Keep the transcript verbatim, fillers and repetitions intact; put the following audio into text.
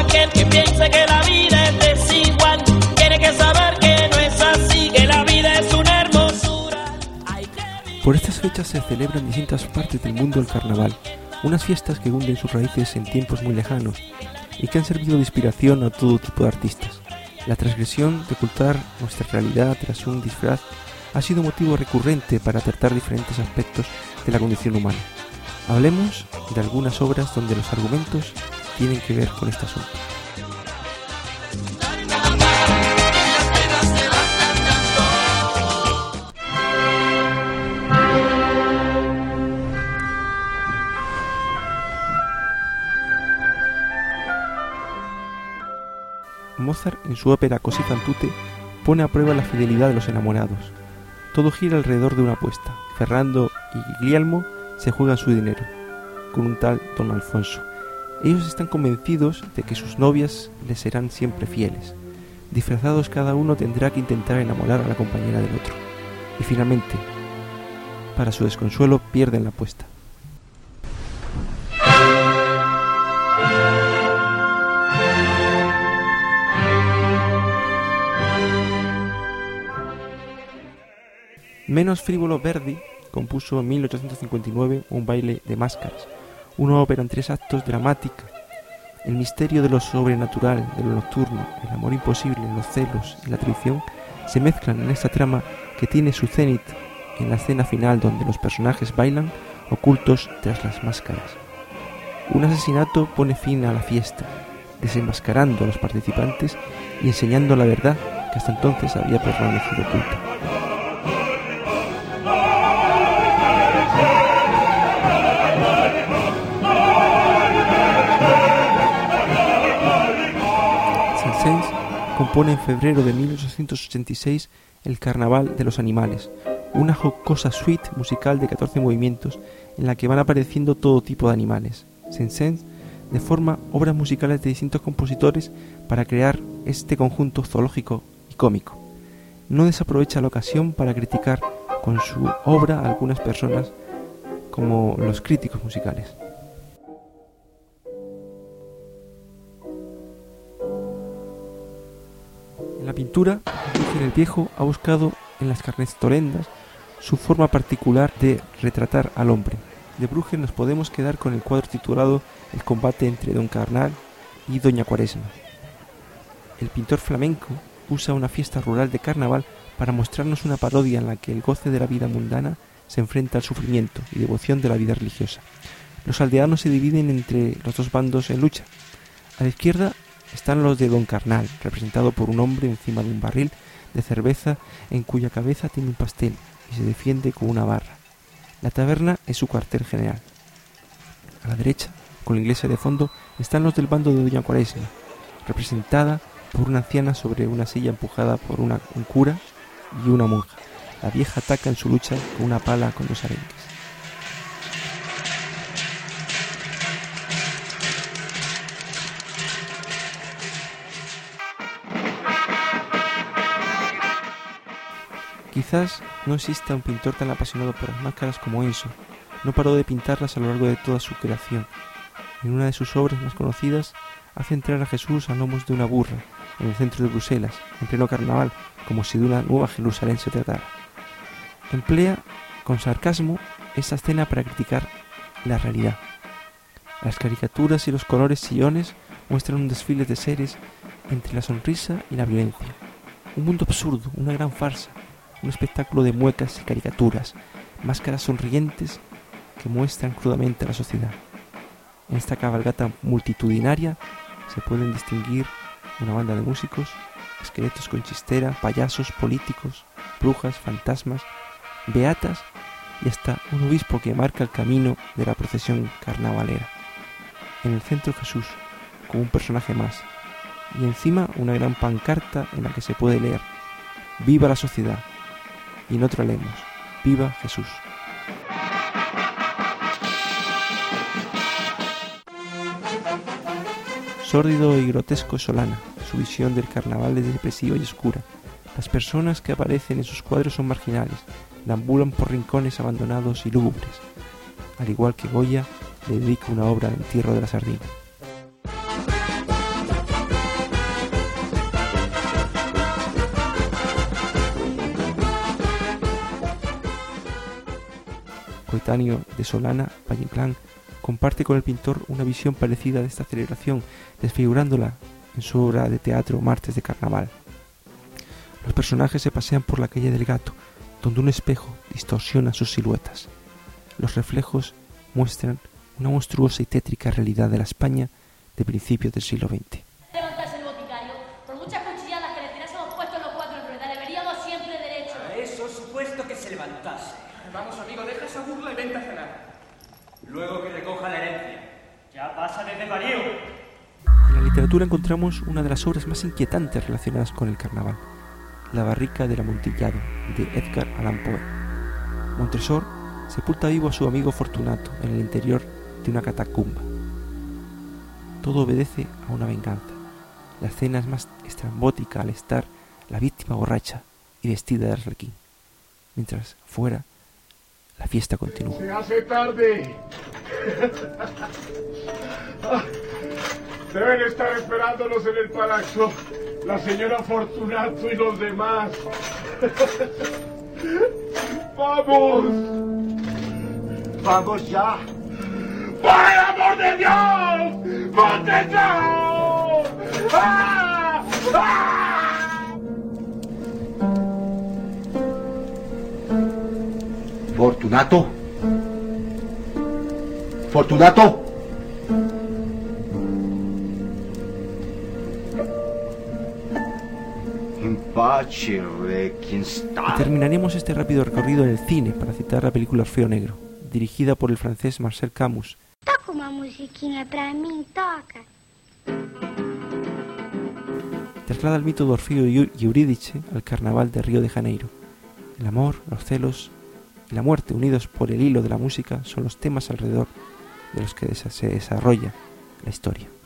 aquel que piense que la vida es desigual tiene que saber que no es así, que la vida es una hermosura. Hay que vivir. Por estas fechas se celebran en distintas partes del mundo el carnaval, unas fiestas que hunden sus raíces en tiempos muy lejanos y que han servido de inspiración a todo tipo de artistas. La transgresión de ocultar nuestra realidad tras un disfraz ha sido motivo recurrente para tratar diferentes aspectos de la condición humana. Hablemos de algunas obras donde los argumentos tienen que ver con este asunto. Mozart, en su ópera Così fan tutte, pone a prueba la fidelidad de los enamorados. Todo gira alrededor de una apuesta. Ferrando y Guglielmo se juegan su dinero con un tal Don Alfonso. Ellos están convencidos de que sus novias les serán siempre fieles. Disfrazados, cada uno tendrá que intentar enamorar a la compañera del otro. Y finalmente, para su desconsuelo, pierden la apuesta. Menos frívolo, Verdi compuso en mil ochocientos cincuenta y nueve Un baile de máscaras, una ópera en tres actos dramática. El misterio de lo sobrenatural, de lo nocturno, el amor imposible, los celos y la traición se mezclan en esta trama que tiene su cenit en la escena final donde los personajes bailan ocultos tras las máscaras. Un asesinato pone fin a la fiesta, desenmascarando a los participantes y enseñando la verdad que hasta entonces había permanecido oculta. Saint-Saëns compone en febrero de mil ochocientos ochenta y seis el Carnaval de los Animales, una jocosa suite musical de catorce movimientos en la que van apareciendo todo tipo de animales. Saint-Saëns deforma obras musicales de distintos compositores para crear este conjunto zoológico y cómico. No desaprovecha la ocasión para criticar con su obra a algunas personas como los críticos musicales. En la pintura, Bruegel el Viejo ha buscado en las carnestolendas su forma particular de retratar al hombre. De Bruegel nos podemos quedar con el cuadro titulado El combate entre Don Carnal y Doña Cuaresma. El pintor flamenco usa una fiesta rural de carnaval para mostrarnos una parodia en la que el goce de la vida mundana se enfrenta al sufrimiento y devoción de la vida religiosa. Los aldeanos se dividen entre los dos bandos en lucha. A la izquierda están los de Don Carnal, representado por un hombre encima de un barril de cerveza en cuya cabeza tiene un pastel y se defiende con una barra. La taberna es su cuartel general. A la derecha, con la iglesia de fondo, están los del bando de Doña Cuaresma, representada por una anciana sobre una silla empujada por una, un cura y una monja. La vieja ataca en su lucha con una pala con dos arenques. Quizás no exista un pintor tan apasionado por las máscaras como Enzo. No paró de pintarlas a lo largo de toda su creación. En una de sus obras más conocidas, hace entrar a Jesús a lomos de una burra en el centro de Bruselas, en pleno carnaval, como si de una nueva Jerusalén se tratara. Emplea con sarcasmo esta escena para criticar la realidad. Las caricaturas y los colores sillones muestran un desfile de seres entre la sonrisa y la violencia. Un mundo absurdo, una gran farsa, un espectáculo de muecas y caricaturas, máscaras sonrientes que muestran crudamente a la sociedad. En esta cabalgata multitudinaria se pueden distinguir una banda de músicos, esqueletos con chistera, payasos, políticos, brujas, fantasmas, beatas y hasta un obispo que marca el camino de la procesión carnavalera. En el centro Jesús, como un personaje más, y encima una gran pancarta en la que se puede leer: ¡Viva la sociedad! Y en otra leemos: ¡Viva Jesús! Sórdido y grotesco es Solana, su visión del carnaval es depresiva y oscura. Las personas que aparecen en sus cuadros son marginales, deambulan por rincones abandonados y lúgubres. Al igual que Goya, le dedica una obra al entierro de la sardina. coetáneo de Solana, Valle Inclán, comparte con el pintor una visión parecida de esta celebración, desfigurándola en su obra de teatro Martes de Carnaval. Los personajes se pasean por la calle del Gato, donde un espejo distorsiona sus siluetas. Los reflejos muestran una monstruosa y tétrica realidad de la España de principios del siglo veinte. Levantarse el boticario, por muchas cuchilladas que le tirásemos puestos en los cuatro ruedas, le veríamos siempre derecho. A eso supuesto que se levantase. Vamos, amigo, deja esa burla y vente a cenar. Luego que recoja la herencia. Ya pasa desde Parío. En la literatura encontramos una de las obras más inquietantes relacionadas con el carnaval, La barrica del amontillado, de Edgar Allan Poe. Montresor sepulta vivo a su amigo Fortunato en el interior de una catacumba. Todo obedece a una venganza. La escena es más estrambótica al estar la víctima borracha y vestida de arlequín, mientras fuera la fiesta continúa. Se hace tarde. Deben estar esperándonos en el palazzo la señora Fortunato y los demás. ¡Vamos! ¡Vamos ya! ¡Por el amor de Dios! ¡Montresor! ¡Ah! ¡Ah! Fortunato. Fortunato. In pace, re, ¿quién está? Y terminaremos este rápido recorrido en el cine para citar la película Orfeo Negro, dirigida por el francés Marcel Camus. Toca uma musiquinha pra mim, toca. Traslada el mito de Orfeo y Eurídice al carnaval de Río de Janeiro. El amor, los celos y la muerte, unidos por el hilo de la música, son los temas alrededor de los que se desarrolla la historia.